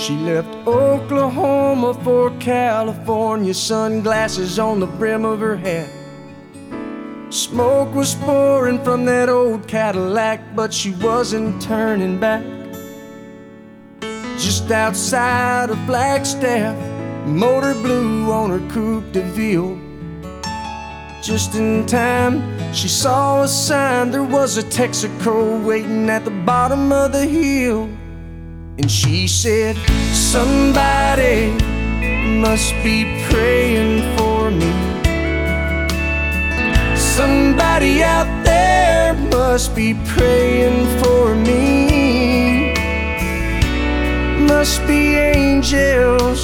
She left Oklahoma for California, sunglasses on the brim of her hat. Smoke was pouring from that old Cadillac, but she wasn't turning back. Just outside of Flagstaff, motor blew on her Coupe de Ville. Just in time, she saw a sign. There was a Texaco waiting at the bottom of the hill. And she said, somebody must be praying for me. Somebody out there must be praying for me. Must be angels